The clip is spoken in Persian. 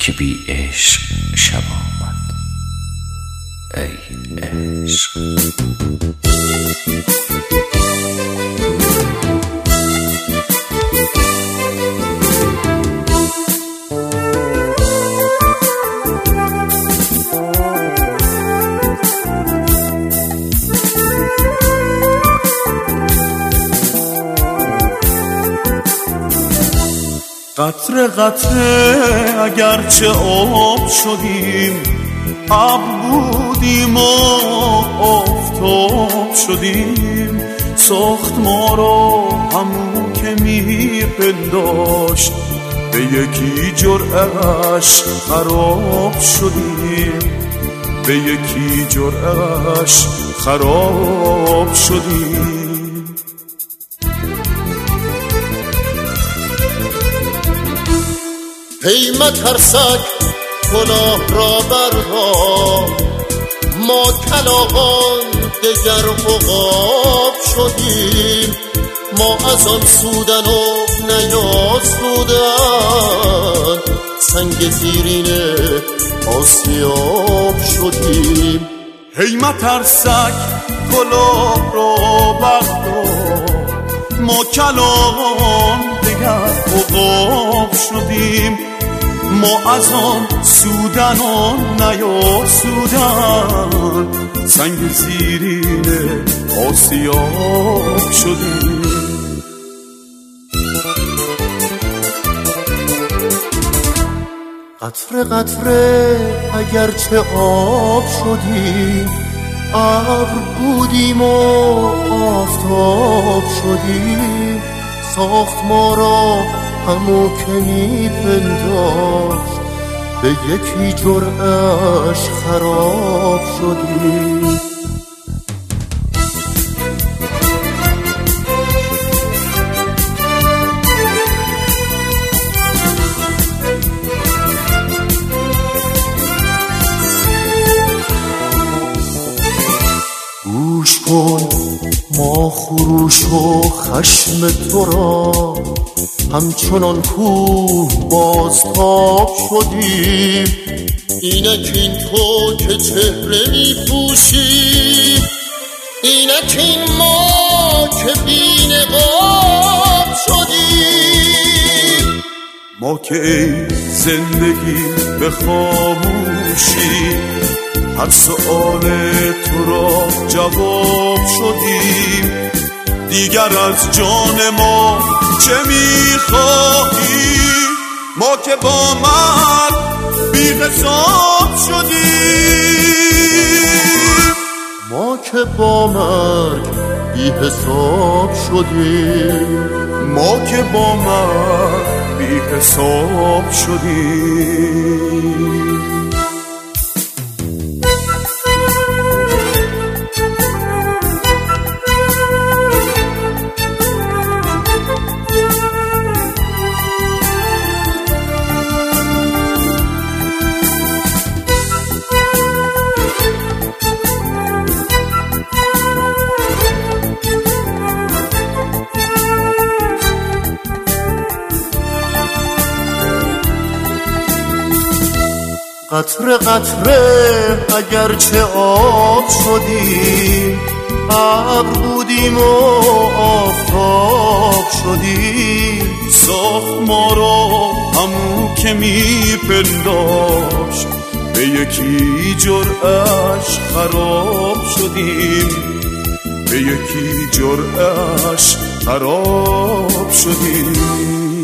که بی عشق شب آمد. ای عشق قطره قطره اگرچه آب شدیم، ابر بودیم و آفتاب شدیم. ساخت ما را همون که میپنداشت، به یکی جرعه‌اش خراب شدیم. به یکی جرعه‌اش خراب شدیم. ای مترسک کلاه را بردار، ما کلاغان دگر عقاب شدیم. ما از آن سودن و نیاسودن، سنگ زیرین آسیاب شدیم. ای مترسک کلاه را بردار، ما کلاغان دگر عقاب شدیم. ما از آن سودن و نیاسودن، سنگ زیرین آسیاب شدیم. قطره قطره اگرچه آب شدیم، ابر بودیم و آفتاب شدیم. ساخت ما را همو که میپنداشت، به یکی جرعه‌اش خراب شدیم. گوش کن ما خروش و خشم تو را، همچنان کوه بازتاب شدیم. اینک این تو که چهره می پوشی، اینک این ما که بی نقاب شدیم. ما که ای زندگی به خاموشی، هر سؤال تو را جواب شدیم. دیگر از جان ما چه میخواهی؟ ما که با مرگ بی حساب شدیم. ما که با مرگ بی حساب شدیم. ما که با مرگ بی حساب شدیم. قطره قطره اگرچه آب شدیم، ابر بودیم و آفتاب شدیم. ساخت ما را همون که میپنداشت، به یکی جرعه‌اش خراب شدیم. به یکی جرعه‌اش خراب شدیم.